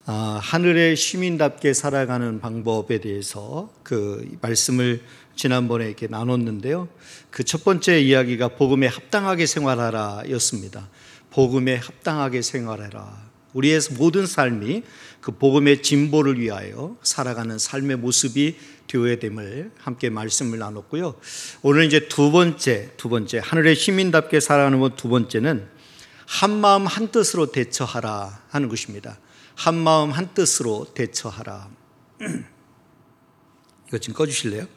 하늘의 시민답게 살아가는 방법에 대해서 그 말씀을 지난번에 이렇게 나눴는데요. 그 첫 번째 이야기가 복음에 합당하게 생활하라 였습니다. 복음에 합당하게 생활하라. 우리의 모든 삶이 그 복음의 진보를 위하여 살아가는 삶의 모습이 되어야 됨을 함께 말씀을 나눴고요. 오늘 이제 두 번째 하늘의 시민답게 살아가는 두 번째는 한 마음 한 뜻으로 대처하라 하는 것입니다. 한 마음 한 뜻으로 대처하라. 이거 좀 꺼주실래요?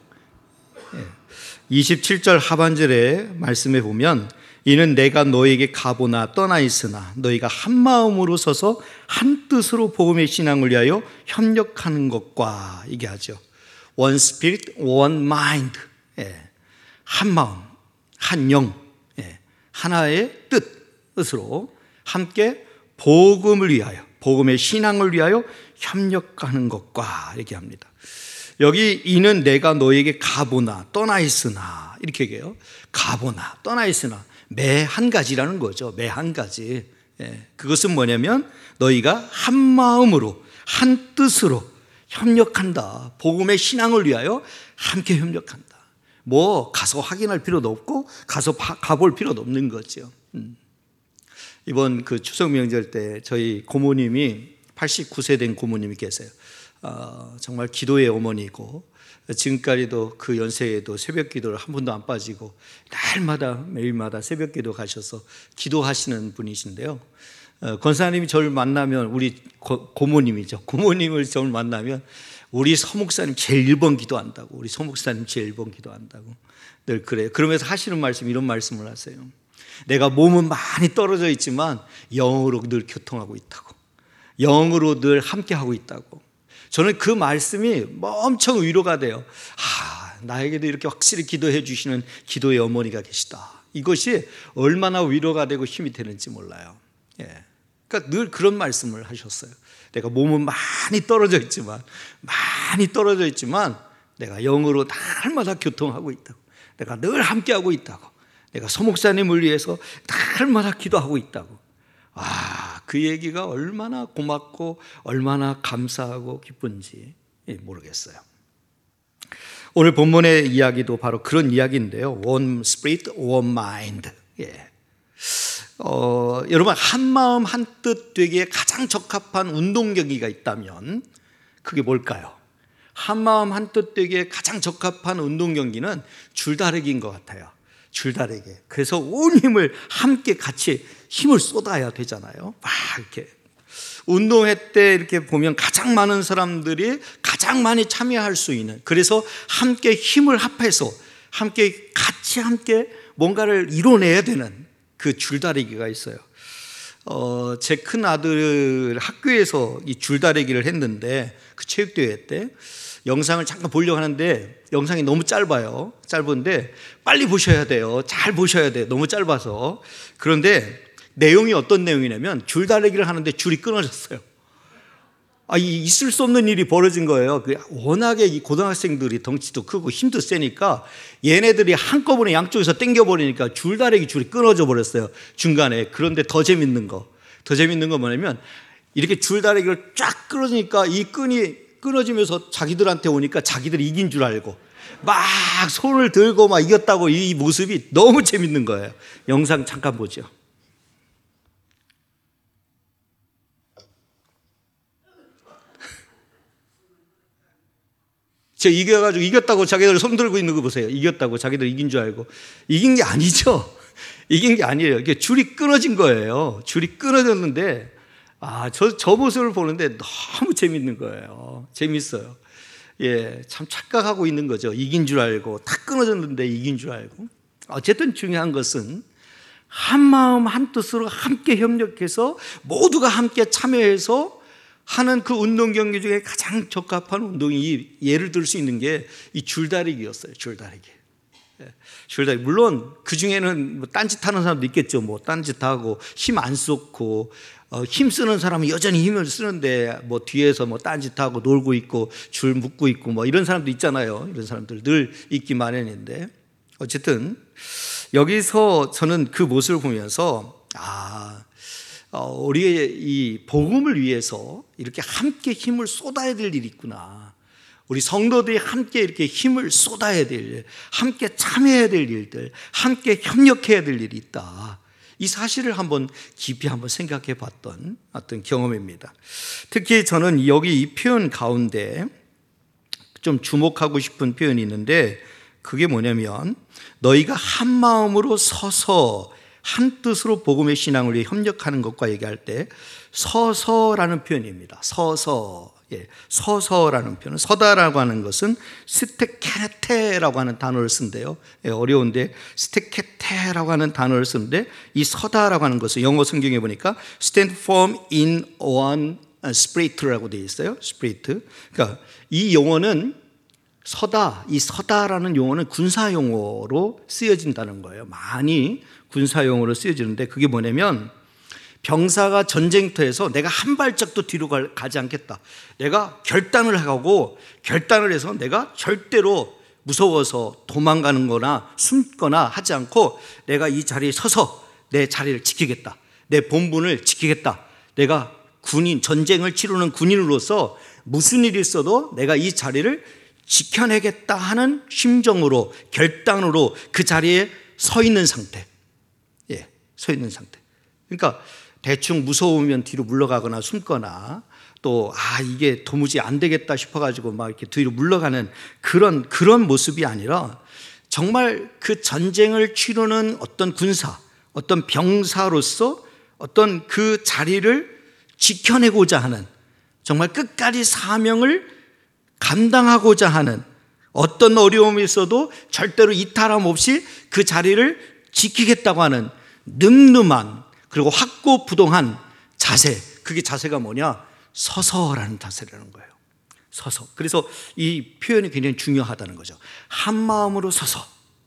27절 하반절의 말씀에 보면 이는 내가 너에게 가보나 떠나 있으나 너희가 한 마음으로 서서 한 뜻으로 복음의 신앙을 위하여 협력하는 것과 이게 하죠. One spirit, one mind. 한 마음, 한 영, 하나의 뜻으로 함께 복음을 위하여, 복음의 신앙을 위하여 협력하는 것과 얘기합니다. 여기 이는 내가 너에게 가보나 떠나 있으나 이렇게 얘기해요. 가보나 떠나 있으나 매 한 가지라는 거죠. 매 한 가지. 그것은 뭐냐면 너희가 한 마음으로 한 뜻으로 협력한다. 복음의 신앙을 위하여 함께 협력한다. 뭐 가서 확인할 필요도 없고 가서 가볼 필요도 없는 거죠. 이번 그 추석 명절 때 저희 고모님이 89세 된 고모님이 계세요. 정말 기도의 어머니고 지금까지도 그 연세에도 새벽 기도를 한 번도 안 빠지고 날마다 매일마다 새벽 기도 가셔서 기도하시는 분이신데요. 권사님이 저를 만나면 우리 고모님이죠. 고모님을 저를 만나면 우리 서목사님 제일 1번 기도한다고, 우리 서목사님 제일 1번 기도한다고 늘 그래요. 그러면서 하시는 말씀 이런 말씀을 하세요. 내가 몸은 많이 떨어져 있지만 영으로 늘 교통하고 있다고, 영으로 늘 함께하고 있다고. 저는 그 말씀이 엄청 위로가 돼요. 나에게도 이렇게 확실히 기도해 주시는 기도의 어머니가 계시다. 이것이 얼마나 위로가 되고 힘이 되는지 몰라요. 그러니까 늘 그런 말씀을 하셨어요. 내가 몸은 많이 떨어져 있지만 내가 영으로 날마다 교통하고 있다고, 내가 늘 함께하고 있다고, 내가 서목사님을 위해서 날마다 기도하고 있다고. 그 얘기가 얼마나 고맙고 얼마나 감사하고 기쁜지 모르겠어요. 오늘 본문의 이야기도 바로 그런 이야기인데요. One spirit, one mind. 여러분 한 마음 한 뜻 되기에 가장 적합한 운동 경기가 있다면 그게 뭘까요? 한 마음 한 뜻 되기에 가장 적합한 운동 경기는 줄다리기인 것 같아요. 줄다리기. 그래서 온 힘을 함께 같이 힘을 쏟아야 되잖아요. 막 이렇게 운동회 때 이렇게 보면 가장 많은 사람들이 가장 많이 참여할 수 있는, 그래서 함께 힘을 합해서 함께 뭔가를 이뤄내야 되는 그 줄다리기가 있어요. 제 큰 아들 학교에서 이 줄다리기를 했는데 그 체육대회 때 영상을 잠깐 보려고 하는데 영상이 너무 짧아요. 짧은데 빨리 보셔야 돼요. 잘 보셔야 돼요. 너무 짧아서. 그런데 내용이 어떤 내용이냐면 줄다리기를 하는데 줄이 끊어졌어요. 있을 수 없는 일이 벌어진 거예요. 워낙에 이 고등학생들이 덩치도 크고 힘도 세니까 얘네들이 한꺼번에 양쪽에서 당겨버리니까 줄다리기 줄이 끊어져 버렸어요. 중간에. 그런데 더 재밌는 거 뭐냐면 이렇게 줄다리기를 쫙 끌어주니까 이 끈이 끊어지면서 자기들한테 오니까 자기들이 이긴 줄 알고 막 손을 들고 막 이겼다고, 이 모습이 너무 재밌는 거예요. 영상 잠깐 보죠. 제가 이겨가지고 이겼다고 자기들 손 들고 있는 거 보세요. 이겼다고 자기들 이긴 줄 알고. 이긴 게 아니죠. 이긴 게 아니에요. 이게 줄이 끊어진 거예요. 줄이 끊어졌는데 저 모습을 보는데 너무 재밌는 거예요. 재밌어요. 참 착각하고 있는 거죠. 이긴 줄 알고, 다 끊어졌는데 이긴 줄 알고. 어쨌든 중요한 것은 한 마음 한 뜻으로 함께 협력해서 모두가 함께 참여해서 하는 그 운동 경기 중에 가장 적합한 운동이, 예를 들 수 있는 게 이 줄다리기였어요. 줄다리기. 물론 그 중에는 딴짓하는 사람도 있겠죠. 딴짓하고 힘 안 쏟고, 힘 쓰는 사람은 여전히 힘을 쓰는데 뒤에서 딴짓하고 놀고 있고 줄 묶고 있고 이런 사람도 있잖아요. 이런 사람들 늘 있기 마련인데, 어쨌든 여기서 저는 그 모습을 보면서 우리의 이 복음을 위해서 이렇게 함께 힘을 쏟아야 될 일이 있구나. 우리 성도들이 함께 이렇게 힘을 쏟아야 될 일, 함께 참여해야 될 일들, 함께 협력해야 될 일이 있다. 이 사실을 깊이 생각해 봤던 어떤 경험입니다. 특히 저는 여기 이 표현 가운데 좀 주목하고 싶은 표현이 있는데, 그게 뭐냐면 너희가 한 마음으로 서서 한 뜻으로 복음의 신앙을 위해 협력하는 것과 얘기할 때 서서라는 표현입니다. 서서라는 표현은, 서다라고 하는 것은 스테케테라고 하는 단어를 쓴대요. 어려운데 스테케테라고 하는 단어를 쓰는데, 이 서다라고 하는 것은 영어 성경에 보니까 stand firm in one spirit라고 되어 있어요. spirit. 그러니까 이 용어는 이 서다라는 용어는 군사 용어로 쓰여진다는 거예요. 많이 군사 용어로 쓰여지는데, 그게 뭐냐면 병사가 전쟁터에서 내가 한 발짝도 뒤로 가지 않겠다. 내가 결단을 해서 내가 절대로 무서워서 도망가는 거나 숨거나 하지 않고 내가 이 자리에 서서 내 자리를 지키겠다. 내 본분을 지키겠다. 내가 전쟁을 치르는 군인으로서 무슨 일이 있어도 내가 이 자리를 지켜내겠다 하는 심정으로, 결단으로 그 자리에 서 있는 상태. 서 있는 상태. 그러니까 대충 무서우면 뒤로 물러가거나 숨거나, 또 이게 도무지 안 되겠다 싶어가지고 막 이렇게 뒤로 물러가는 그런 모습이 아니라, 정말 그 전쟁을 치르는 어떤 군사, 어떤 병사로서 어떤 그 자리를 지켜내고자 하는, 정말 끝까지 사명을 감당하고자 하는, 어떤 어려움이 있어도 절대로 이탈함 없이 그 자리를 지키겠다고 하는 늠름한, 그리고 확고부동한 자세. 그게 자세가 뭐냐? 서서라는 자세라는 거예요. 서서. 그래서 이 표현이 굉장히 중요하다는 거죠. 한 마음으로 서서.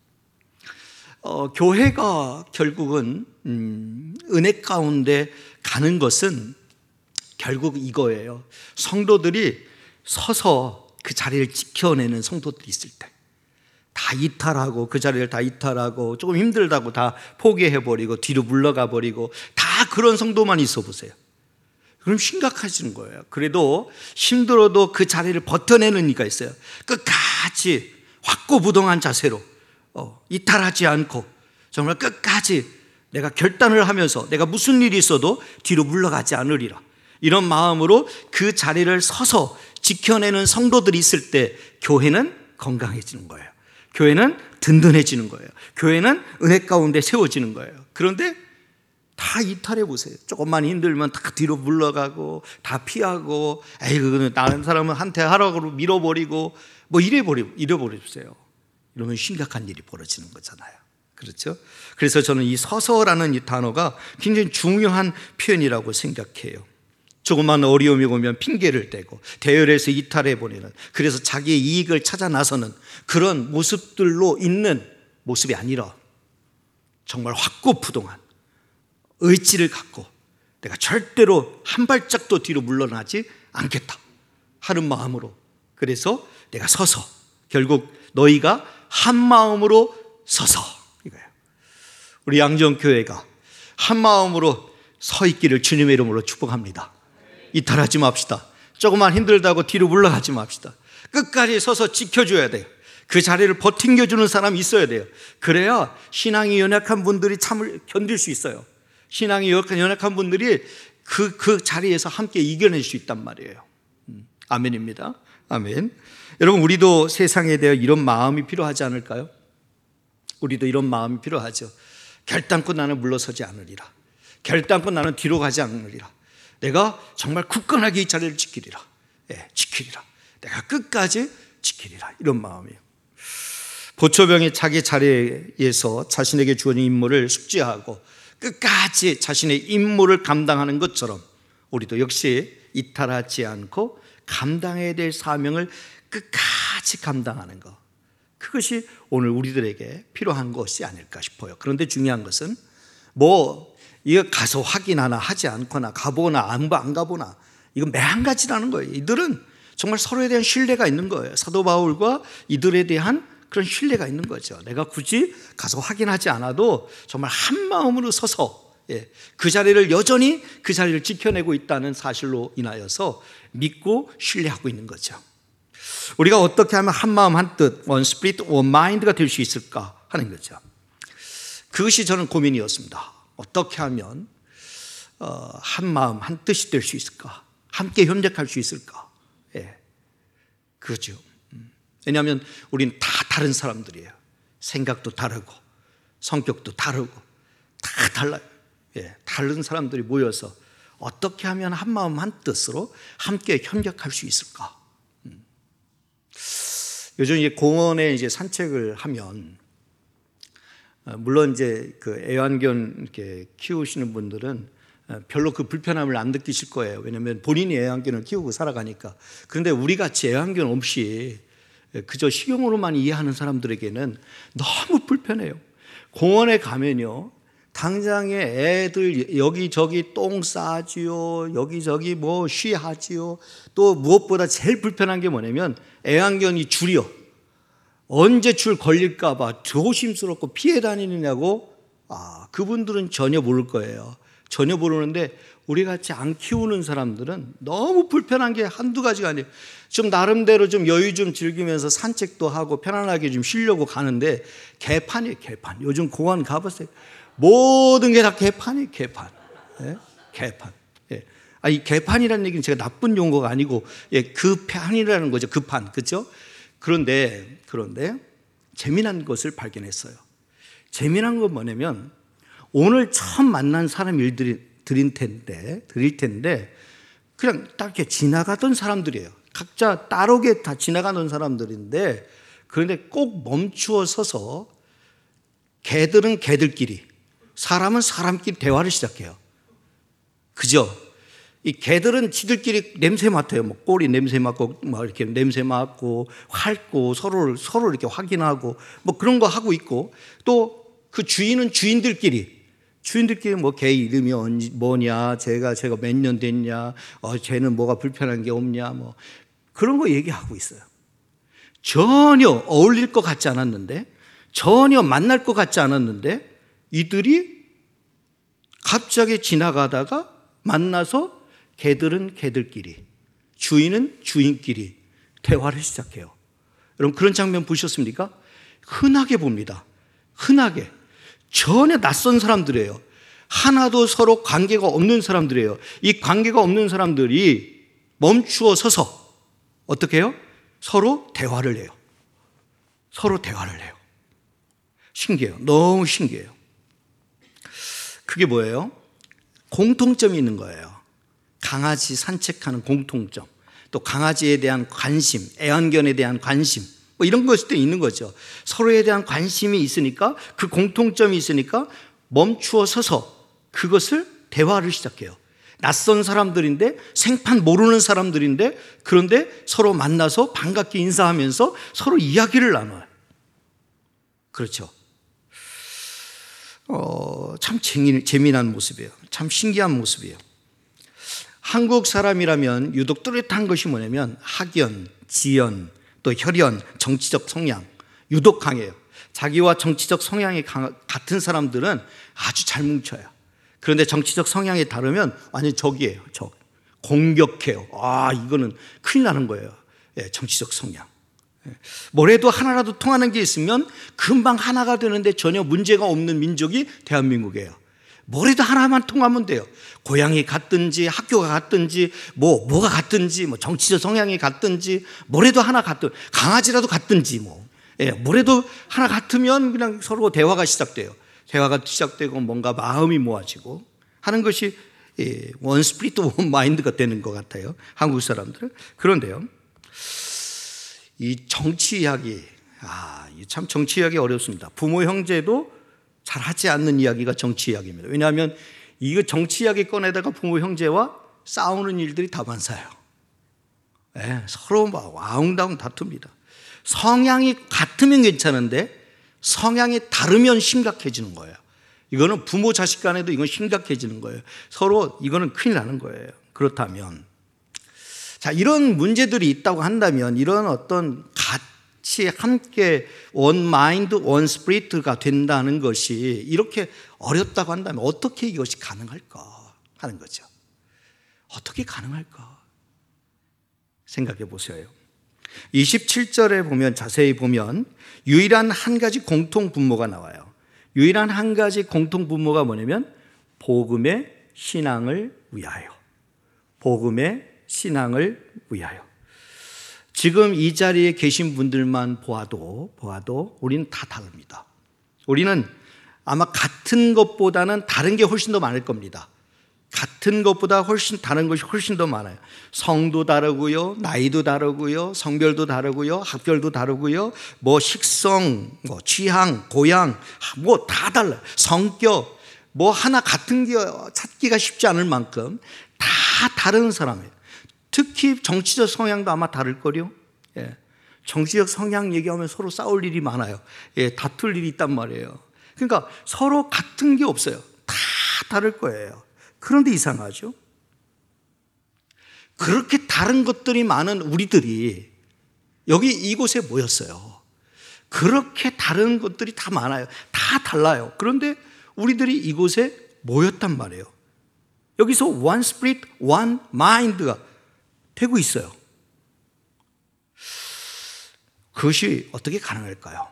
교회가 결국은 은혜 가운데 가는 것은 결국 이거예요. 성도들이 서서 그 자리를 지켜내는 성도들이 있을 때, 그 자리를 다 이탈하고 조금 힘들다고 다 포기해버리고 뒤로 물러가 버리고 다 그런 성도만 있어 보세요. 그럼 심각해지는 거예요. 그래도 힘들어도 그 자리를 버텨내는 이가 있어요. 끝까지 확고부동한 자세로 이탈하지 않고 정말 끝까지 내가 결단을 하면서 내가 무슨 일이 있어도 뒤로 물러가지 않으리라, 이런 마음으로 그 자리를 서서 지켜내는 성도들이 있을 때 교회는 건강해지는 거예요. 교회는 든든해지는 거예요. 교회는 은혜 가운데 세워지는 거예요. 그런데 다 이탈해 보세요. 조금만 힘들면 다 뒤로 물러가고 다 피하고, 그거는 다른 사람은 한테 하라고 밀어버리고 잃어버리세요. 이러면 심각한 일이 벌어지는 거잖아요. 그렇죠? 그래서 저는 이 서서라는 이 단어가 굉장히 중요한 표현이라고 생각해요. 조금만 어려움이 오면 핑계를 대고 대열에서 이탈해버리는, 그래서 자기의 이익을 찾아 나서는 그런 모습들로 있는 모습이 아니라, 정말 확고부동한 의지를 갖고 내가 절대로 한 발짝도 뒤로 물러나지 않겠다 하는 마음으로, 그래서 내가 서서, 결국 너희가 한 마음으로 서서, 이거예요. 우리 양정교회가 한 마음으로 서 있기를 주님의 이름으로 축복합니다. 이탈하지 맙시다. 조금만 힘들다고 뒤로 물러가지 맙시다. 끝까지 서서 지켜줘야 돼요. 그 자리를 버팅겨주는 사람이 있어야 돼요. 그래야 신앙이 연약한 분들이 참을 견딜 수 있어요. 신앙이 연약한 분들이 그 자리에서 함께 이겨낼 수 있단 말이에요. 아멘입니다. 아멘. 여러분, 우리도 세상에 대해 이런 마음이 필요하지 않을까요? 우리도 이런 마음이 필요하죠. 결단코 나는 물러서지 않으리라. 결단코 나는 뒤로 가지 않으리라. 내가 정말 굳건하게 이 자리를 지키리라. 지키리라. 내가 끝까지 지키리라. 이런 마음이에요. 보초병이 자기 자리에서 자신에게 주어진 임무를 숙지하고 끝까지 자신의 임무를 감당하는 것처럼, 우리도 역시 이탈하지 않고 감당해야 될 사명을 끝까지 감당하는 것, 그것이 오늘 우리들에게 필요한 것이 아닐까 싶어요. 그런데 중요한 것은 이거 가서 확인하나 하지 않거나 가보나 안 가보나, 이건 매한가지라는 거예요. 이들은 정말 서로에 대한 신뢰가 있는 거예요. 사도 바울과 이들에 대한 그런 신뢰가 있는 거죠. 내가 굳이 가서 확인하지 않아도 정말 한 마음으로 서서 그 자리를 여전히 그 자리를 지켜내고 있다는 사실로 인하여서 믿고 신뢰하고 있는 거죠. 우리가 어떻게 하면 한 마음 한 뜻, one spirit, one mind가 될 수 있을까 하는 거죠. 그것이 저는 고민이었습니다. 어떻게 하면 한 마음 한 뜻이 될 수 있을까? 함께 협력할 수 있을까? 그렇죠. 왜냐하면 우린 다 다른 사람들이에요. 생각도 다르고 성격도 다르고 다 달라요. 다른 사람들이 모여서 어떻게 하면 한 마음 한 뜻으로 함께 협력할 수 있을까? 요즘 이제 공원에 이제 산책을 하면, 물론 이제 그 애완견 이렇게 키우시는 분들은 별로 그 불편함을 안 느끼실 거예요. 왜냐하면 본인이 애완견을 키우고 살아가니까. 그런데 우리 같이 애완견 없이 그저 식용으로만 이해하는 사람들에게는 너무 불편해요. 공원에 가면요, 당장에 애들 여기저기 똥 싸지요, 여기저기 뭐 쉬하지요. 또 무엇보다 제일 불편한 게 뭐냐면 애완견이 줄이요. 언제 줄 걸릴까 봐 조심스럽고 피해 다니느냐고. 그분들은 전혀 모를 거예요. 전혀 모르는데 우리 같이 안 키우는 사람들은 너무 불편한 게 한두 가지가 아니에요. 좀 나름대로 좀 여유 좀 즐기면서 산책도 하고 편안하게 좀 쉬려고 가는데 개판이에요, 개판. 요즘 공원 가보세요. 모든 게 다 개판이에요, 개판. 개판. 이 개판이라는 얘기는 제가 나쁜 용어가 아니고 그 판이라는 거죠. 그 판. 그렇죠? 그런데 재미난 것을 발견했어요. 재미난 건 뭐냐면 오늘 처음 만난 사람 드릴 텐데 그냥 딱 이렇게 지나가던 사람들이에요. 각자 따르게 다 지나가는 사람들인데, 그런데 꼭 멈추어 서서 개들은 개들끼리, 사람은 사람끼리 대화를 시작해요. 그죠? 이 개들은 지들끼리 냄새 맡아요. 뭐 꼬리 냄새 맡고, 막 이렇게 냄새 맡고, 핥고, 서로를 이렇게 확인하고, 뭐 그런 거 하고 있고, 또 그 주인은 주인들끼리 뭐 개 이름이 뭐냐, 제가 몇 년 됐냐, 쟤는 뭐가 불편한 게 없냐, 뭐 그런 거 얘기하고 있어요. 전혀 어울릴 것 같지 않았는데, 전혀 만날 것 같지 않았는데, 이들이 갑자기 지나가다가 만나서 개들은 개들끼리, 주인은 주인끼리 대화를 시작해요. 여러분 그런 장면 보셨습니까? 흔하게 봅니다. 흔하게. 전혀 낯선 사람들이에요. 하나도 서로 관계가 없는 사람들이에요. 이 관계가 없는 사람들이 멈추어 서서 어떻게 해요? 서로 대화를 해요. 서로 대화를 해요. 신기해요. 너무 신기해요. 그게 뭐예요? 공통점이 있는 거예요. 강아지 산책하는 공통점, 또 강아지에 대한 관심, 애완견에 대한 관심, 뭐 이런 것도 있는 거죠. 서로에 대한 관심이 있으니까, 그 공통점이 있으니까 멈추어 서서 그것을 대화를 시작해요. 낯선 사람들인데, 생판 모르는 사람들인데, 그런데 서로 만나서 반갑게 인사하면서 서로 이야기를 나눠요. 그렇죠. 참 재미난 모습이에요. 참 신기한 모습이에요. 한국 사람이라면 유독 뚜렷한 것이 뭐냐면 학연, 지연, 또 혈연, 정치적 성향 유독 강해요. 자기와 정치적 성향이 같은 사람들은 아주 잘 뭉쳐요. 그런데 정치적 성향이 다르면 완전 적이에요. 적. 공격해요. 이거는 큰일 나는 거예요. 정치적 성향. 뭐래도 하나라도 통하는 게 있으면 금방 하나가 되는데 전혀 문제가 없는 민족이 대한민국이에요. 뭐래도 하나만 통하면 돼요. 고향이 같든지 학교가 같든지 뭐가 같든지 뭐 정치적 성향이 같든지 뭐래도 하나 같든, 강아지라도 같든지 뭐래도 하나 같으면 그냥 서로 대화가 시작돼요. 대화가 시작되고 뭔가 마음이 모아지고 하는 것이 원 스피릿 원 마인드가 되는 것 같아요. 한국 사람들은. 그런데요, 이 정치 이야기, 참 정치 이야기 어렵습니다. 부모 형제도 잘 하지 않는 이야기가 정치 이야기입니다. 왜냐하면 이거 정치 이야기 꺼내다가 부모 형제와 싸우는 일들이 다 많아요. 서로 막 와웅다웅 다툽니다. 성향이 같으면 괜찮은데 성향이 다르면 심각해지는 거예요. 이거는 부모 자식 간에도 이건 심각해지는 거예요. 서로 이거는 큰일 나는 거예요. 그렇다면, 자, 이런 문제들이 있다고 한다면, 이런 어떤 같이 함께 원 마인드, 원 스피릿가 된다는 것이 이렇게 어렵다고 한다면 어떻게 이것이 가능할까 하는 거죠. 어떻게 가능할까 생각해 보세요. 27절에 보면, 자세히 보면 유일한 한 가지 공통 분모가 나와요. 유일한 한 가지 공통 분모가 뭐냐면 복음의 신앙을 위하여. 복음의 신앙을 위하여. 지금 이 자리에 계신 분들만 보아도 우리는 다 다릅니다. 우리는 아마 같은 것보다는 다른 게 훨씬 더 많을 겁니다. 같은 것보다 훨씬 다른 것이 훨씬 더 많아요. 성도 다르고요, 나이도 다르고요, 성별도 다르고요, 학별도 다르고요, 뭐 식성, 뭐 취향, 고향, 뭐 다 달라요. 성격, 뭐 하나 같은 게 찾기가 쉽지 않을 만큼 다 다른 사람이에요. 특히 정치적 성향도 아마 다를 거요. 예. 정치적 성향 얘기하면 서로 싸울 일이 많아요. 예, 다툴 일이 있단 말이에요. 그러니까 서로 같은 게 없어요. 다 다를 거예요. 그런데 이상하죠? 그렇게 다른 것들이 많은 우리들이 여기 이곳에 모였어요. 그렇게 다른 것들이 다 많아요. 다 달라요. 그런데 우리들이 이곳에 모였단 말이에요. 여기서 one spirit, one mind가 되고 있어요. 그것이 어떻게 가능할까요?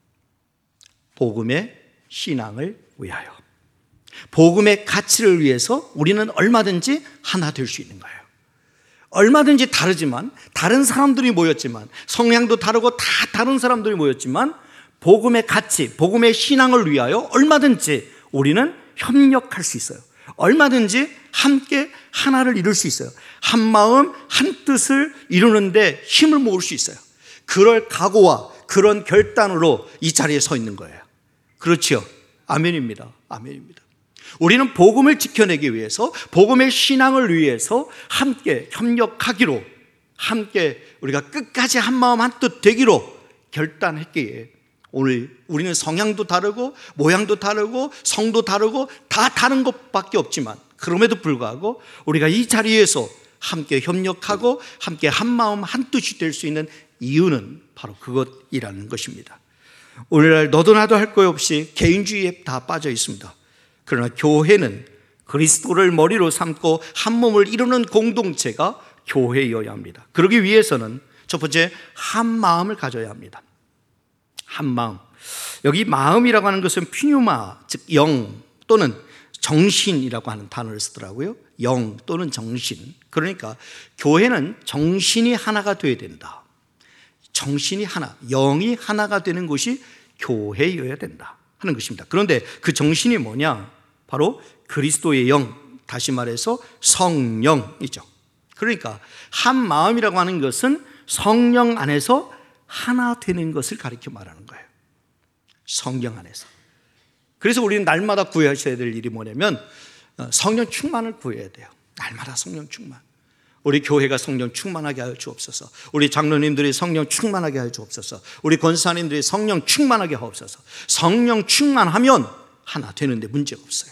복음의 신앙을 위하여. 복음의 가치를 위해서 우리는 얼마든지 하나 될 수 있는 거예요. 얼마든지 다르지만, 다른 사람들이 모였지만, 성향도 다르고 다 다른 사람들이 모였지만, 복음의 가치, 복음의 신앙을 위하여 얼마든지 우리는 협력할 수 있어요. 얼마든지 함께 하나를 이룰 수 있어요. 한 마음, 한 뜻을 이루는데 힘을 모을 수 있어요. 그럴 각오와 그런 결단으로 이 자리에 서 있는 거예요. 그렇지요? 아멘입니다. 아멘입니다. 우리는 복음을 지켜내기 위해서, 복음의 신앙을 위해서 함께 협력하기로, 함께 우리가 끝까지 한 마음 한 뜻 되기로 결단했기에 오늘 우리는 성향도 다르고 모양도 다르고 성도 다르고 다 다른 것밖에 없지만, 그럼에도 불구하고 우리가 이 자리에서 함께 협력하고 함께 한 마음 한 뜻이 될 수 있는 이유는 바로 그것이라는 것입니다. 오늘날 너도 나도 할 것 없이 개인주의에 다 빠져 있습니다. 그러나 교회는 그리스도를 머리로 삼고 한 몸을 이루는 공동체가 교회여야 합니다. 그러기 위해서는 첫 번째, 한 마음을 가져야 합니다. 한 마음. 여기 마음이라고 하는 것은 피뉴마, 즉 영 또는 정신이라고 하는 단어를 쓰더라고요. 영 또는 정신. 그러니까 교회는 정신이 하나가 되어야 된다. 정신이 하나, 영이 하나가 되는 것이 교회여야 된다 하는 것입니다. 그런데 그 정신이 뭐냐? 바로 그리스도의 영, 다시 말해서 성령이죠. 그러니까 한 마음이라고 하는 것은 성령 안에서 하나 되는 것을 가리켜 말하는 거예요. 성령 안에서. 그래서 우리는 날마다 구하셔야 될 일이 뭐냐면 성령 충만을 구해야 돼요. 날마다 성령 충만. 우리 교회가 성령 충만하게 하여 주옵소서. 우리 장로님들이 성령 충만하게 하여 주옵소서. 우리 권사님들이 성령 충만하게 하옵소서. 성령 충만하면 하나 되는데 문제가 없어요.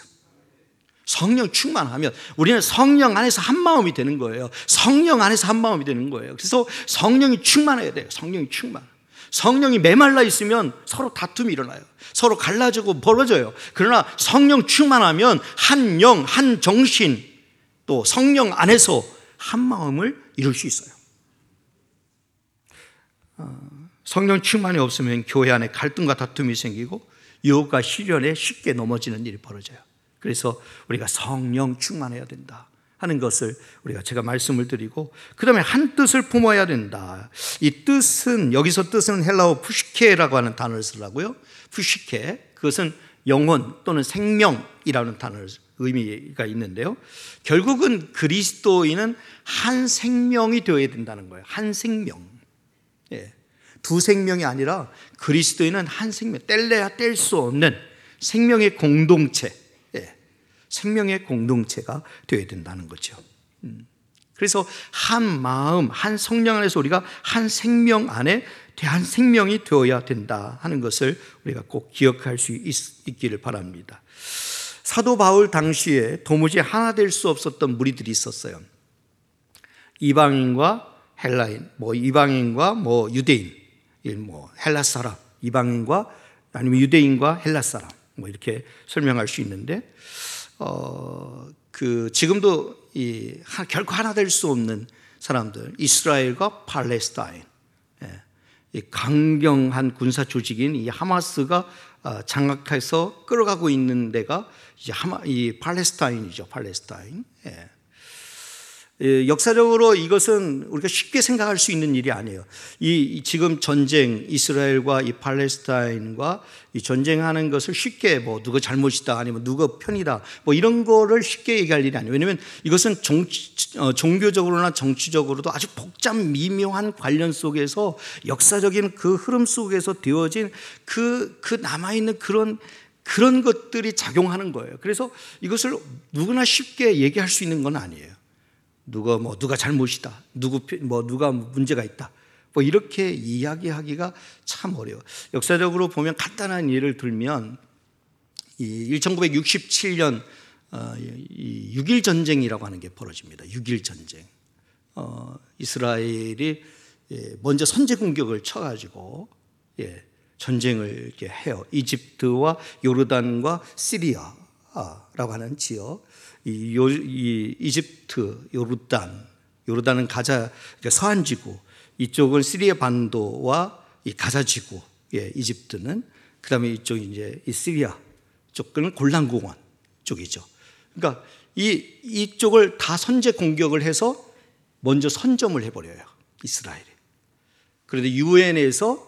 성령 충만하면 우리는 성령 안에서 한 마음이 되는 거예요. 성령 안에서 한 마음이 되는 거예요. 그래서 성령이 충만해야 돼요. 성령이 충만. 성령이 메말라 있으면 서로 다툼이 일어나요. 서로 갈라지고 벌어져요. 그러나 성령 충만하면 한 영, 한 정신, 또 성령 안에서 한 마음을 이룰 수 있어요. 성령 충만이 없으면 교회 안에 갈등과 다툼이 생기고 유혹과 시련에 쉽게 넘어지는 일이 벌어져요. 그래서 우리가 성령 충만해야 된다 하는 것을 제가 말씀을 드리고, 그 다음에 한 뜻을 품어야 된다. 이 뜻은, 여기서 뜻은 헬라어 푸시케라고 하는 단어를 쓰라고요. 푸시케, 그것은 영혼 또는 생명이라는 단어를 의미가 있는데요. 결국은 그리스도인은 한 생명이 되어야 된다는 거예요. 한 생명. 예. 두 생명이 아니라 그리스도인은 한 생명, 뗄래야 뗄 수 없는 생명의 공동체, 생명의 공동체가 되어야 된다는 거죠. 그래서 한 마음, 한 성령 안에서 우리가 한 생명 안에 한 생명이 되어야 된다 하는 것을 우리가 꼭 기억할 수 있기를 바랍니다. 사도 바울 당시에 도무지 하나 될 수 없었던 무리들이 있었어요. 이방인과 헬라인, 이방인과 유대인, 뭐 헬라 사람, 이방인과 아니면 유대인과 헬라 사람 뭐 이렇게 설명할 수 있는데 지금도 결코 하나 될 수 없는 사람들, 이스라엘과 팔레스타인, 이 강경한 군사 조직인 이 하마스가 장악해서 끌어가고 있는 데가 이제 이 팔레스타인이죠. 팔레스타인. 역사적으로 이것은 우리가 쉽게 생각할 수 있는 일이 아니에요. 지금 전쟁, 이스라엘과 이 팔레스타인과 이 전쟁하는 것을 쉽게 뭐 누가 잘못이다 아니면 누가 편이다 뭐 이런 거를 쉽게 얘기할 일이 아니에요. 왜냐하면 이것은 종교적으로나 정치적으로도 아주 복잡 미묘한 관련 속에서 역사적인 그 흐름 속에서 되어진 그 남아있는 그런 것들이 작용하는 거예요. 그래서 이것을 누구나 쉽게 얘기할 수 있는 건 아니에요. 누가 잘못이다. 누가 문제가 있다. 뭐 이렇게 이야기하기가 참 어려워. 역사적으로 보면 간단한 예를 들면 1967년 6.1 전쟁이라고 하는 게 벌어집니다. 6.1 전쟁. 이스라엘이 먼저 선제 공격을 쳐가지고 전쟁을 이렇게 해요. 이집트와 요르단과 시리아라고 하는 지역. 이집트, 요르단은 가자 서한지구, 이쪽은 시리아 반도와 이 가자지구, 이집트는 그다음에 이쪽 이제 이 시리아 쪽은 골란공원 쪽이죠. 그러니까 이쪽을 다 선제 공격을 해서 먼저 선점을 해버려요, 이스라엘이. 그런데 유엔에서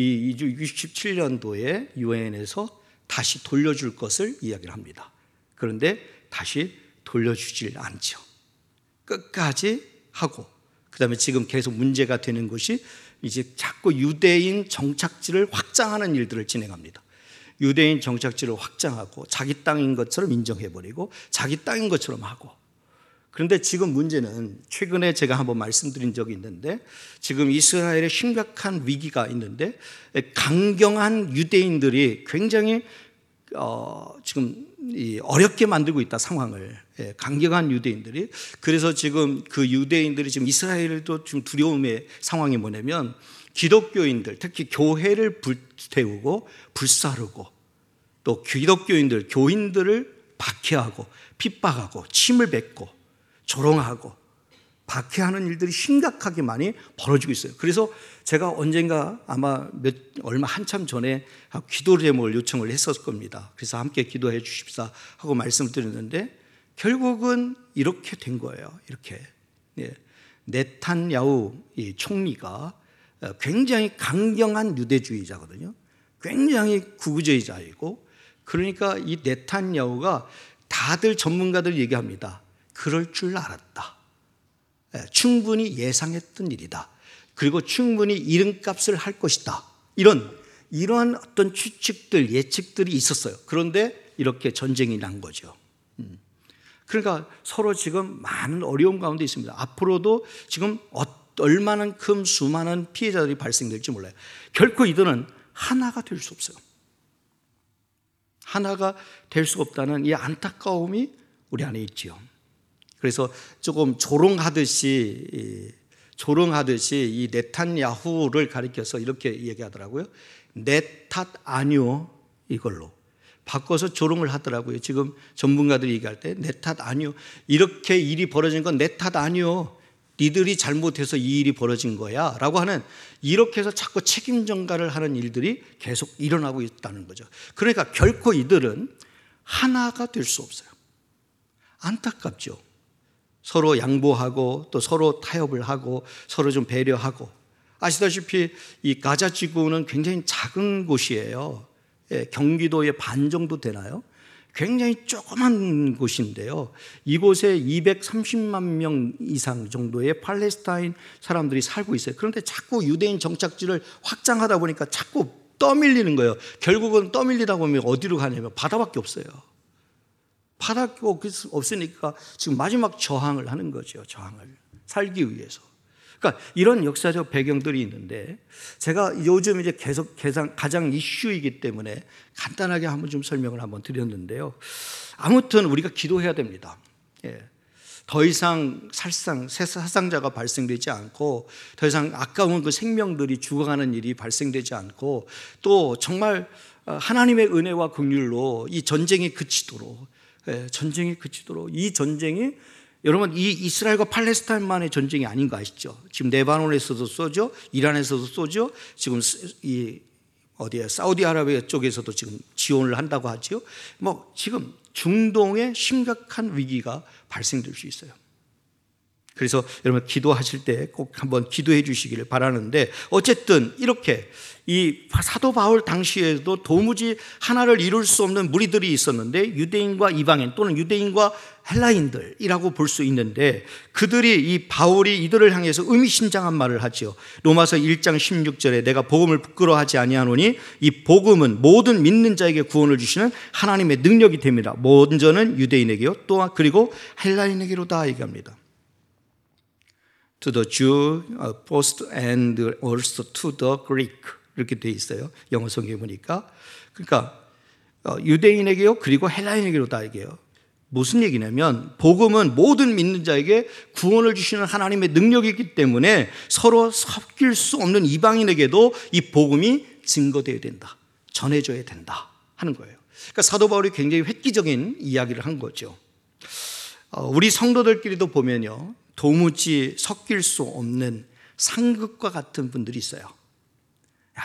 67년도에 유엔에서 다시 돌려줄 것을 이야기를 합니다. 그런데 다시 돌려주질 않죠. 끝까지 하고 그다음에 지금 계속 문제가 되는 것이 이제 자꾸 유대인 정착지를 확장하는 일들을 진행합니다. 유대인 정착지를 확장하고 자기 땅인 것처럼 인정해버리고 자기 땅인 것처럼 하고. 그런데 지금 문제는 최근에 제가 한번 말씀드린 적이 있는데 지금 이스라엘에 심각한 위기가 있는데 강경한 유대인들이 굉장히 지금 어렵게 만들고 있다, 상황을. 강경한 유대인들이. 그래서 지금 그 유대인들이 지금 이스라엘도 지금 두려움의 상황이 뭐냐면 기독교인들, 특히 교회를 불태우고 불사르고 또 기독교인들, 교인들을 박해하고 핍박하고 침을 뱉고 조롱하고 박해하는 일들이 심각하게 많이 벌어지고 있어요. 그래서 제가 언젠가 아마 얼마 한참 전에 기도 제목을 요청을 했었을 겁니다. 그래서 함께 기도해 주십사 하고 말씀을 드렸는데 결국은 이렇게 된 거예요. 이렇게 네탄야후 이 총리가 굉장히 강경한 유대주의자거든요. 굉장히 구구주의자이고, 그러니까 이 네탄야후가 다들 전문가들 얘기합니다. 그럴 줄 알았다. 충분히 예상했던 일이다. 그리고 충분히 이름값을 할 것이다. 이러한 어떤 추측들, 예측들이 있었어요. 그런데 이렇게 전쟁이 난 거죠. 그러니까 서로 지금 많은 어려움 가운데 있습니다. 앞으로도 지금 얼마만큼 수많은 피해자들이 발생될지 몰라요. 결코 이들은 하나가 될 수 없어요. 하나가 될 수 없다는 이 안타까움이 우리 안에 있지요. 그래서 조금 조롱하듯이 이 네탄야후를 가리켜서 이렇게 얘기하더라고요. 내 탓 아니오, 이걸로 바꿔서 조롱을 하더라고요. 지금 전문가들이 얘기할 때 내 탓 아니오, 이렇게 일이 벌어진 건 내 탓 아니오, 니들이 잘못해서 이 일이 벌어진 거야 라고 하는, 이렇게 해서 자꾸 책임 전가를 하는 일들이 계속 일어나고 있다는 거죠. 그러니까 결코 이들은 하나가 될 수 없어요. 안타깝죠. 서로 양보하고 또 서로 타협을 하고 서로 좀 배려하고. 아시다시피 이 가자 지구는 굉장히 작은 곳이에요. 경기도의 반 정도 되나요? 굉장히 조그만 곳인데요. 이곳에 230만 명 이상 정도의 팔레스타인 사람들이 살고 있어요. 그런데 자꾸 유대인 정착지를 확장하다 보니까 자꾸 떠밀리는 거예요. 결국은 떠밀리다 보면 어디로 가냐면 바다밖에 없어요. 바다밖에 없으니까 지금 마지막 저항을 하는 거죠. 저항을 살기 위해서. 그러니까 이런 역사적 배경들이 있는데, 제가 요즘 이제 계속 가장 이슈이기 때문에 간단하게 한번 좀 설명을 한번 드렸는데요. 아무튼 우리가 기도해야 됩니다. 더 이상 사상자가 발생되지 않고 더 이상 아까운 그 생명들이 죽어가는 일이 발생되지 않고 또 정말 하나님의 은혜와 긍휼로 이 전쟁이 그치도록 이 전쟁이 여러분 이 이스라엘과 팔레스타인만의 전쟁이 아닌 거 아시죠? 지금 레바논에서도 쏘죠, 이란에서도 쏘죠, 지금 이 사우디아라비아 쪽에서도 지금 지원을 한다고 하죠. 뭐 지금 중동에 심각한 위기가 발생될 수 있어요. 그래서 여러분 기도하실 때 꼭 한번 기도해 주시기를 바라는데, 어쨌든 이렇게 이 사도 바울 당시에도 도무지 하나를 이룰 수 없는 무리들이 있었는데, 유대인과 이방인 또는 유대인과 헬라인들이라고 볼 수 있는데, 그들이 이 바울이 이들을 향해서 의미심장한 말을 하지요. 로마서 1장 16절에 내가 복음을 부끄러워하지 아니하노니 이 복음은 모든 믿는 자에게 구원을 주시는 하나님의 능력이 됩니다. 먼저는 유대인에게요, 또한 그리고 헬라인에게로다 얘기합니다. To the Jew first and also to the Greek, 이렇게 돼 있어요. 영어 성경에 보니까. 그러니까 유대인에게요, 그리고 헬라인에게로다 얘기해요. 무슨 얘기냐면 복음은 모든 믿는 자에게 구원을 주시는 하나님의 능력이기 때문에 서로 섞일 수 없는 이방인에게도 이 복음이 증거되어야 된다, 전해져야 된다 하는 거예요. 그러니까 사도 바울이 굉장히 획기적인 이야기를 한 거죠. 우리 성도들끼리도 보면요, 도무지 섞일 수 없는 상극과 같은 분들이 있어요. 야,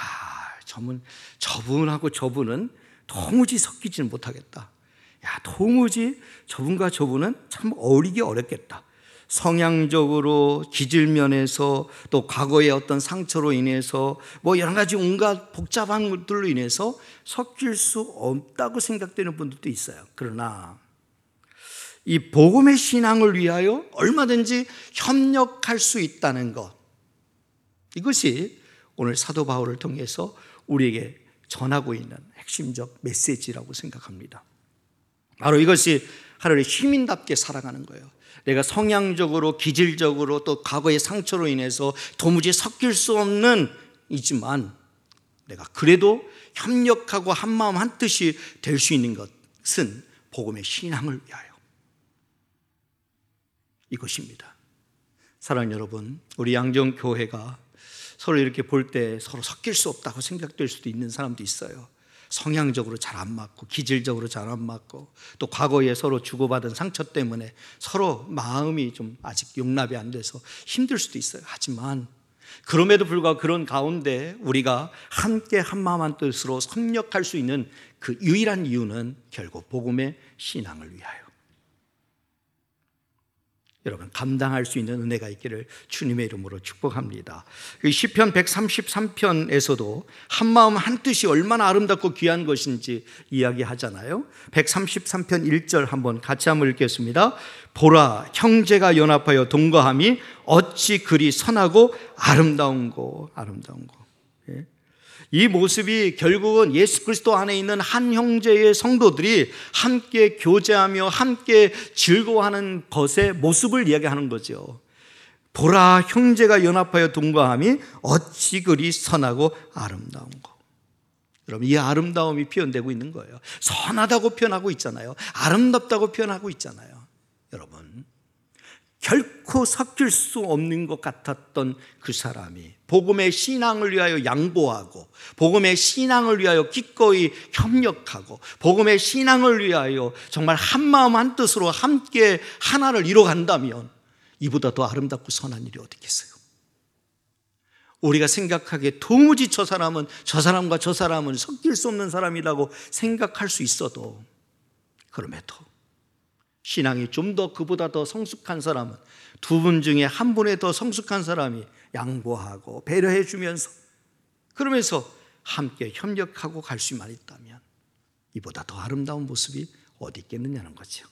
저분하고 저분은 도무지 섞이지는 못하겠다. 야, 도무지 저분과 저분은 참 어울리기 어렵겠다. 성향적으로, 기질면에서, 또 과거의 어떤 상처로 인해서 뭐 여러 가지 온갖 복잡한 것들로 인해서 섞일 수 없다고 생각되는 분들도 있어요. 그러나 이 복음의 신앙을 위하여 얼마든지 협력할 수 있다는 것, 이것이 오늘 사도 바울을 통해서 우리에게 전하고 있는 핵심적 메시지라고 생각합니다. 바로 이것이 하나님의 시민답게 살아가는 거예요. 내가 성향적으로, 기질적으로, 또 과거의 상처로 인해서 도무지 섞일 수 없는 이지만 내가 그래도 협력하고 한마음 한뜻이 될 수 있는 것은 복음의 신앙을 위하여, 이것입니다. 사랑하는 여러분, 우리 양정교회가 서로 이렇게 볼 때 서로 섞일 수 없다고 생각될 수도 있는 사람도 있어요. 성향적으로 잘 안 맞고, 기질적으로 잘 안 맞고, 또 과거에 서로 주고받은 상처 때문에 서로 마음이 좀 아직 용납이 안 돼서 힘들 수도 있어요. 하지만 그럼에도 불구하고 그런 가운데 우리가 함께 한마음 한뜻으로 협력할 수 있는 그 유일한 이유는 결국 복음의 신앙을 위하여, 여러분 감당할 수 있는 은혜가 있기를 주님의 이름으로 축복합니다. 시편 133편에서도 한마음 한뜻이 얼마나 아름답고 귀한 것인지 이야기하잖아요. 133편 1절 한번 같이 한번 읽겠습니다. 보라, 형제가 연합하여 동거함이 어찌 그리 선하고 아름다운고. 예. 이 모습이 결국은 예수 그리스도 안에 있는 한 형제의 성도들이 함께 교제하며 함께 즐거워하는 것의 모습을 이야기하는 거죠. 보라, 형제가 연합하여 동거함이 어찌 그리 선하고 아름다운 것. 여러분, 이 아름다움이 표현되고 있는 거예요. 선하다고 표현하고 있잖아요. 아름답다고 표현하고 있잖아요. 여러분, 결코 섞일 수 없는 것 같았던 그 사람이 복음의 신앙을 위하여 양보하고, 복음의 신앙을 위하여 기꺼이 협력하고, 복음의 신앙을 위하여 정말 한마음 한뜻으로 함께 하나를 이뤄간다면 이보다 더 아름답고 선한 일이 어디 있겠어요? 우리가 생각하기에 도무지 저 사람은 저 사람과 저 사람은 섞일 수 없는 사람이라고 생각할 수 있어도, 그럼에도 신앙이 좀 더 그보다 더 성숙한 사람은, 두 분 중에 한 분의 더 성숙한 사람이 양보하고 배려해 주면서, 그러면서 함께 협력하고 갈 수만 있다면 이보다 더 아름다운 모습이 어디 있겠느냐는 거죠.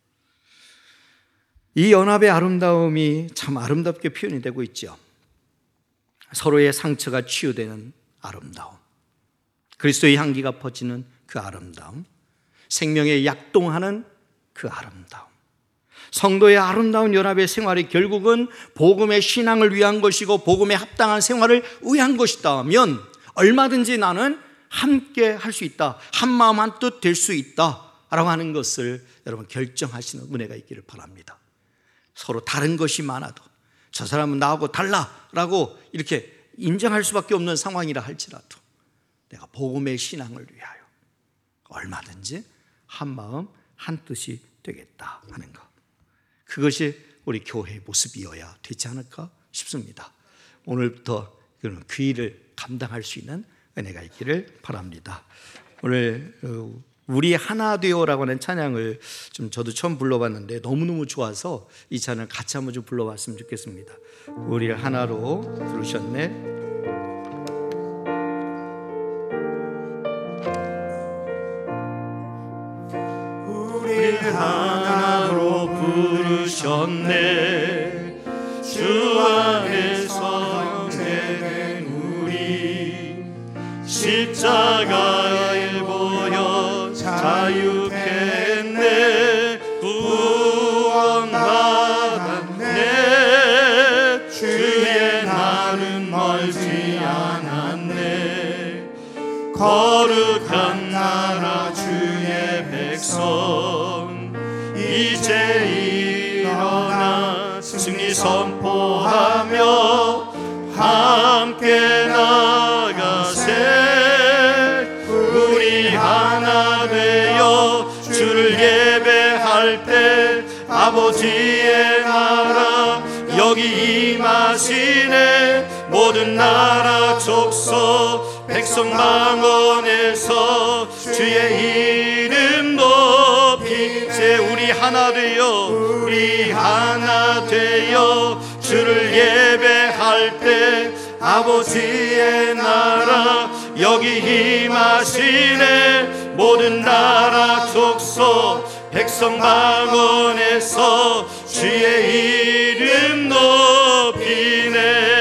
이 연합의 아름다움이 참 아름답게 표현이 되고 있죠. 서로의 상처가 치유되는 아름다움, 그리스도의 향기가 퍼지는 그 아름다움, 생명에 약동하는 그 아름다움, 성도의 아름다운 연합의 생활이 결국은 복음의 신앙을 위한 것이고 복음에 합당한 생활을 위한 것이다면 얼마든지 나는 함께 할 수 있다, 한마음 한뜻 될 수 있다 라고 하는 것을 여러분 결정하시는 은혜가 있기를 바랍니다. 서로 다른 것이 많아도 저 사람은 나하고 달라라고 이렇게 인정할 수밖에 없는 상황이라 할지라도 내가 복음의 신앙을 위하여 얼마든지 한 마음 한 뜻이 되겠다 하는 것, 그것이 우리 교회의 모습이어야 되지 않을까 싶습니다. 오늘부터 그런 귀를 감당할 수 있는 은혜가 있기를 바랍니다. 오늘 우리 하나 되어라고 하는 찬양을 좀 저도 처음 불러봤는데 너무너무 좋아서 이 찬양 같이 한번 좀 불러봤으면 좋겠습니다. 우리 하나로 부르셨네. 우리 하나로 부르셨네. 주 안에서 형제된 우리 십자가에 보여 자유했네. 구원받았네. 주의 날은 멀지 않았네. 거룩한 나라 주의 백성 이제 일어나 승리 선포하며 함께 나가세. 우리 하나 되어 주를 예배할 때 아버지의 나라 여기 임하시네. 모든 나라 족속 백성 망원에서 주의 이름 높이 세. 우리 하나 되어 우리 하나 되어 주를 예배할 때 아버지의 나라 여기 임하시네. 모든 나라 족속 백성 망원에서 주의 이름 높이네.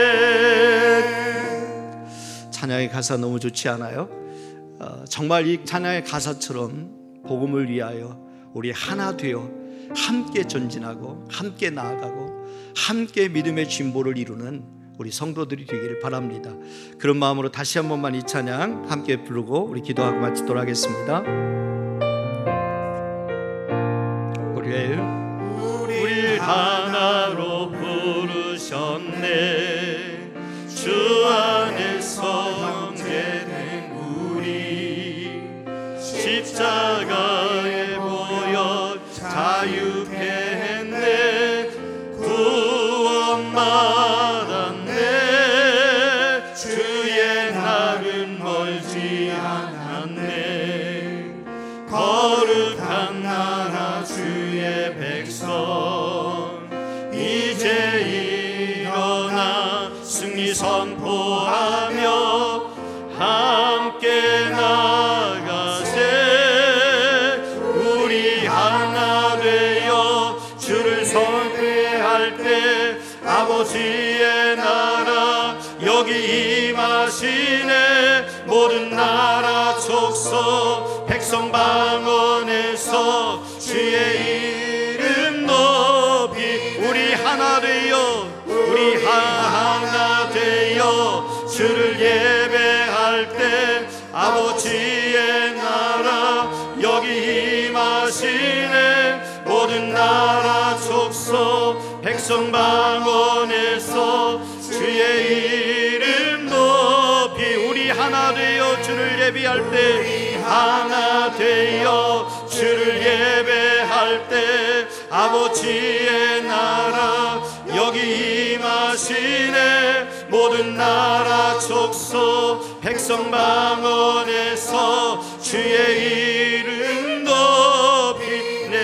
찬양의 가사 너무 좋지 않아요? 정말 이 찬양의 가사처럼 복음을 위하여 우리 하나 되어 함께 전진하고 함께 나아가고 함께 믿음의 진보를 이루는 우리 성도들이 되기를 바랍니다. 그런 마음으로 다시 한 번만 이 찬양 함께 부르고 우리 기도하고 마치도록 하겠습니다. 우리 하나로 부르셨네. 주 안에서 형제된 우리 십자가에 보여 자유케 했네. 구원받았네. 주의 날은 멀지 않았네. 거룩한 나라 주의 백성 이제 일어나 승리 선포하며 함께 나가세. 우리 하나 되어 주를 선배할 때 아버지의 나라 여기 임하시네. 모든 나라 족속 백성 방언에서 주의 이름 높이 우리 하나 되어 우리 하나 되어 주를 예배할 때 아버지의 나라 여기 임하시네. 모든 나라 족속 백성 방언에서 주의 이름 높이 우리 하나 되어 주를 예배할 때 하나 되어 주를 예배할 때 아버지의 나라 여기 임하시네. 모든 나라 족속 백성 방언에서 주의 이름 높이네.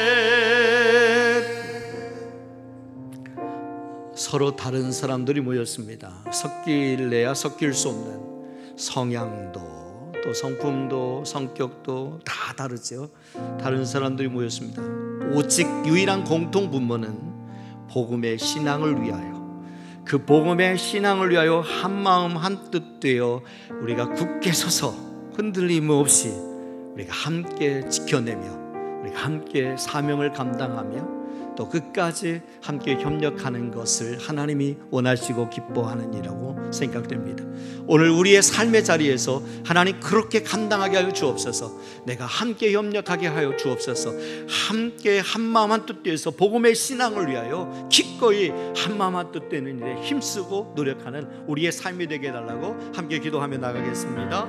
서로 다른 사람들이 모였습니다. 섞일래야 섞일 수 없는 성향도 또 성품도 성격도 다 다르죠. 다른 사람들이 모였습니다. 오직 유일한 공통 분모는 복음의 신앙을 위하여 그 복음의 신앙을 위하여 한마음 한뜻 되어 우리가 굳게 서서 흔들림 없이 우리가 함께 지켜내며 우리가 함께 사명을 감당하며 또 끝까지 함께 협력하는 것을 하나님이 원하시고 기뻐하는 일이라고 생각됩니다. 오늘 우리의 삶의 자리에서 하나님 그렇게 감당하게 하여 주옵소서. 내가 함께 협력하게 하여 주옵소서. 함께 한마음 한뜻 되어서 복음의 신앙을 위하여 기꺼이 한마음 한뜻 되는 일에 힘쓰고 노력하는 우리의 삶이 되게 해달라고 함께 기도하며 나가겠습니다.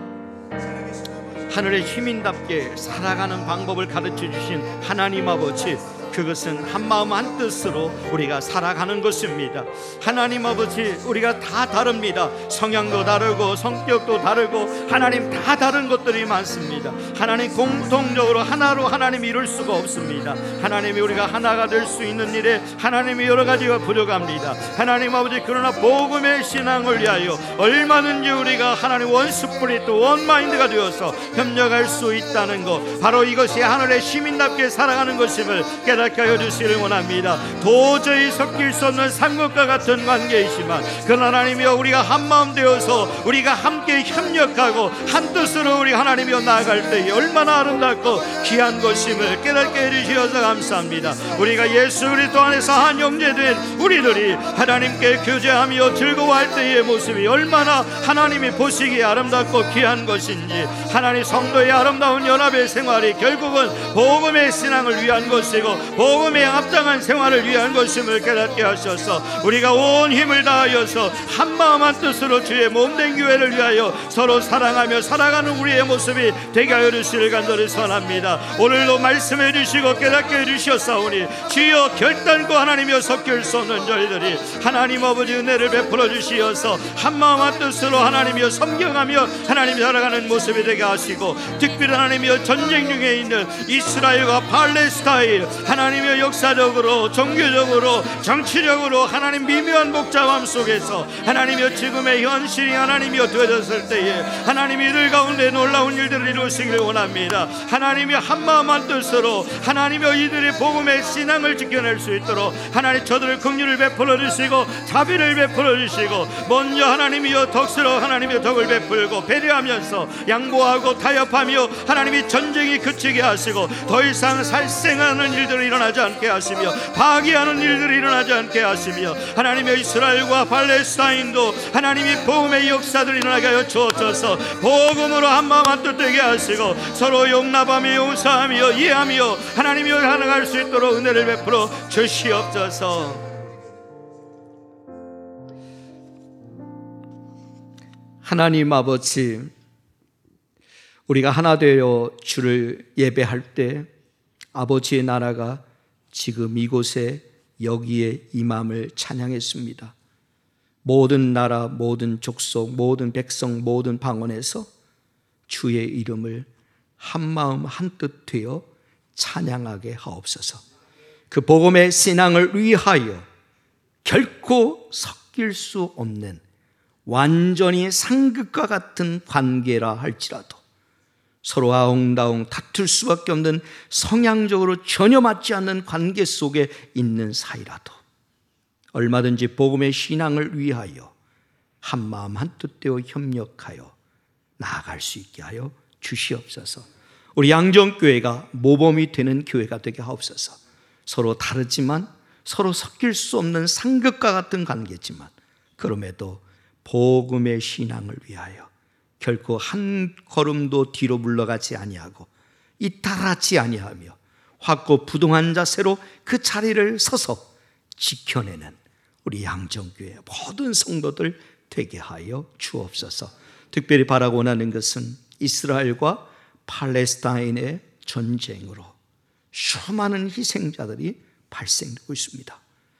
하늘의 시민답게 살아가는 방법을 가르쳐 주신 하나님 아버지, 그것은 한마음 한뜻으로 우리가 살아가는 것입니다. 하나님 아버지, 우리가 다 다릅니다. 성향도 다르고 성격도 다르고 하나님 다 다른 것들이 많습니다. 하나님 공통적으로 하나로 하나님 이룰 수가 없습니다. 하나님이 우리가 하나가 될 수 있는 일에 하나님이 여러 가지가 부족합니다. 하나님 아버지, 그러나 복음의 신앙을 위하여 얼마든지 우리가 하나님 원스프리트 원마인드가 되어서 협력할 수 있다는 것, 바로 이것이 하늘의 시민답게 살아가는 것임을 깨닫게 하여 주시기를 원합니다. 도저히 섞일 수 없는 삼국과 같은 관계이지만 그러나 하나님이여, 우리가 한마음 되어서 우리가 함께 협력하고 한뜻으로 우리 하나님이여 나아갈 때에 얼마나 아름답고 귀한 것임을 깨닫게 해주시어서 감사합니다. 우리가 예수 그리스도 안에서 한 형제된 우리들이 하나님께 교제하며 즐거워할 때의 모습이 얼마나 하나님이 보시기에 아름답고 귀한 것인지, 하나님 성도의 아름다운 연합의 생활이 결국은 복음의 신앙을 위한 것이고 복음에 합당한 생활을 위한 것임을 깨닫게 하셔서 우리가 온 힘을 다하여서 한마음 한뜻으로 주의 몸된 교회를 위하여 서로 사랑하며 살아가는 우리의 모습이 되게 하여 주시기를 간절히 선합니다. 오늘도 말씀해 주시고 깨닫게 해주셨사오니 주여, 결단코 하나님이여 섞일 수 없는 저희들이 하나님 아버지 은혜를 베풀어 주시어서 한마음 한뜻으로 하나님이여 섬경하며 하나님 살아가는 모습이 되게 하시고, 특별히 하나님이여 전쟁 중에 있는 이스라엘과 팔레스타인, 하나님이여 역사적으로 종교적으로 정치적으로 하나님 미묘한 복잡함 속에서 하나님이여 지금의 현실이 하나님이여 되어졌을 때에 하나님이 이들 가운데 놀라운 일들을 이루시기를 원합니다. 하나님이 한마음 한뜻으로 하나님이여 이들의 복음의 신앙을 지켜낼 수 있도록 하나님 저들을 긍휼을 베풀어 주시고 자비를 베풀어 주시고, 먼저 하나님이여 덕스러워 하나님이여 덕을 베풀고 배려하면서 양보하고 타협하며 하나님이 전쟁이 그치게 하시고 더 이상 살생하는 일들을 일어나지 않게 하시며 파괴하는 일들이 일어나지 않게 하시며, 하나님의 이스라엘과 팔레스타인도 하나님이 복음의 역사들이 일어나게 하여 주옵소서. 복음으로 한마음 한뜻 되게 하시고 서로 용납하며 용서하며 이해하며 하나님이여 살아갈 수 있도록 은혜를 베풀어 주시옵소서. 하나님 아버지, 우리가 하나 되어 주를 예배할 때 아버지의 나라가 지금 이곳에 여기에 임함을 찬양했습니다. 모든 나라, 모든 족속, 모든 백성, 모든 방언에서 주의 이름을 한마음 한뜻 되어 찬양하게 하옵소서. 그 복음의 신앙을 위하여 결코 섞일 수 없는 완전히 상극과 같은 관계라 할지라도 서로 아웅다웅 다툴 수밖에 없는 성향적으로 전혀 맞지 않는 관계 속에 있는 사이라도 얼마든지 복음의 신앙을 위하여 한마음 한뜻 되어 협력하여 나아갈 수 있게 하여 주시옵소서. 우리 양정교회가 모범이 되는 교회가 되게 하옵소서. 서로 다르지만 서로 섞일 수 없는 상극과 같은 관계지만 그럼에도 복음의 신앙을 위하여 결코 한 걸음도 뒤로 물러가지 아니하고 이탈하지 아니하며 확고부동한 자세로 그 자리를 서서 지켜내는 우리 양정교회 모든 성도들 되게 하여 주옵소서. 특별히 바라고 원하는 것은 이스라엘과 팔레스타인의 전쟁으로 수많은 희생자들이 발생되고 있습니다.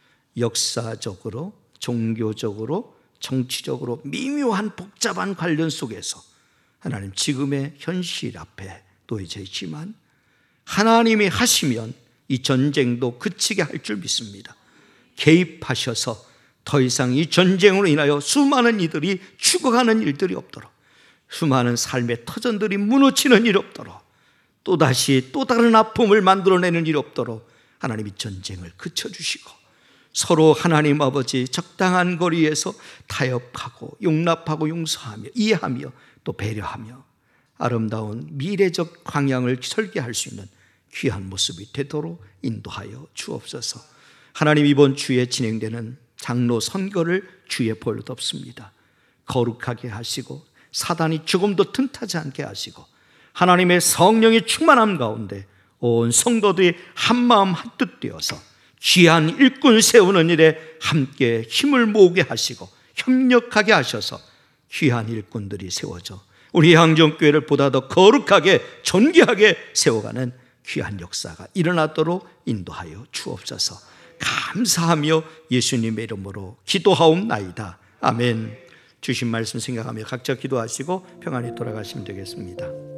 역사적으로, 종교적으로, 정치적으로 미묘한 복잡한 관련 속에서 하나님 지금의 현실 앞에 놓여져 있지만 하나님이 하시면 이 전쟁도 그치게 할 줄 믿습니다. 개입하셔서 더 이상 이 전쟁으로 인하여 수많은 이들이 죽어가는 일들이 없도록, 수많은 삶의 터전들이 무너지는 일이 없도록, 또다시 또 다른 아픔을 만들어내는 일이 없도록 하나님이 전쟁을 그쳐주시고 서로 하나님 아버지 적당한 거리에서 타협하고 용납하고 용서하며 이해하며 또 배려하며 아름다운 미래적 방향을 설계할 수 있는 귀한 모습이 되도록 인도하여 주옵소서. 하나님, 이번 주에 진행되는 장로 선거를 주의 버릇없습니다. 거룩하게 하시고 사단이 조금도 틈타지 않게 하시고 하나님의 성령의 충만함 가운데 온 성도들이 한마음 한뜻 되어서 귀한 일꾼 세우는 일에 함께 힘을 모으게 하시고 협력하게 하셔서 귀한 일꾼들이 세워져 우리 향정교회를 보다 더 거룩하게 존귀하게 세워가는 귀한 역사가 일어나도록 인도하여 주옵소서. 감사하며 예수님의 이름으로 기도하옵나이다. 아멘. 주신 말씀 생각하며 각자 기도하시고 평안히 돌아가시면 되겠습니다.